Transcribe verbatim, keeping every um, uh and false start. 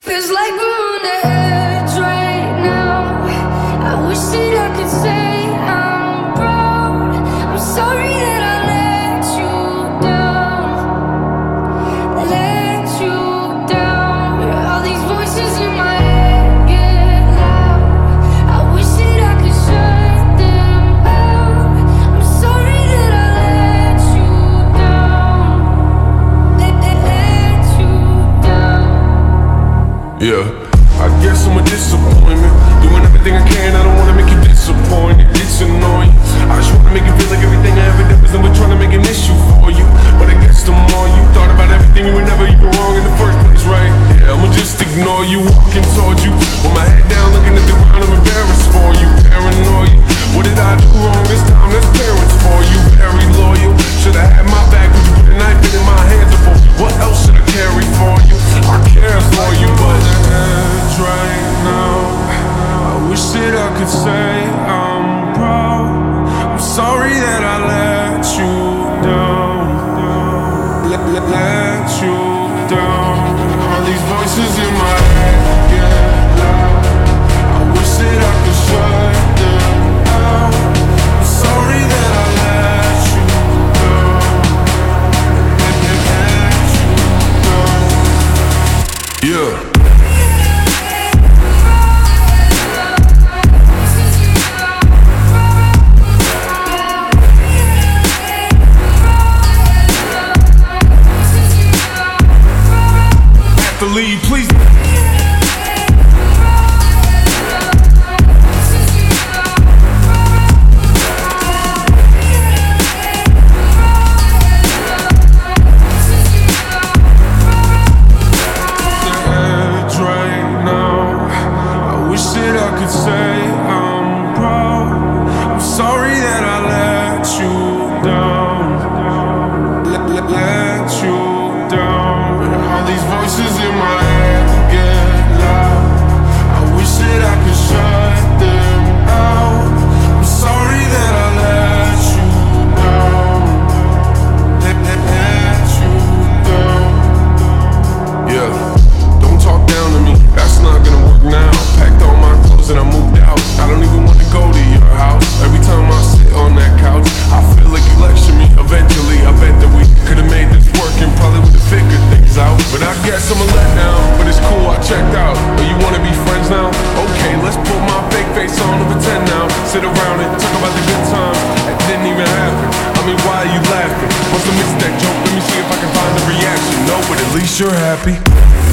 Feels like we're on the edge right now. I wish that I could say I'm proud. I'm sorry that I let you down, let you down. All these voices in my head get loud. I wish that I could shut them out. I'm sorry that I let you down, let, let, let you down. Yeah, I guess I'm a disappointment. Doing everything I can, I don't wanna make you disappointed. It's annoying. I just wanna make you feel like everything I ever did was never trying to make an issue for you. But I guess the more you thought about everything, you were never even wrong in the first place, right? Yeah, I'ma just ignore you, walking towards you with my head down, looking at the ground. I'm embarrassed for you, paranoid. What did I do wrong this time? That's parents for you, very loyal. Should've had my back, but you put a knife in my hands before. What else should I carry for you? I care for you, but it's right now. I wish that I could say I'm proud. I'm sorry that I let you down, let, let, let you down. All these voices in my head get loud. I wish that I could shut them out. I'm sorry that I let you down, let, let, let you down. Yeah. To leave, please. You're happy.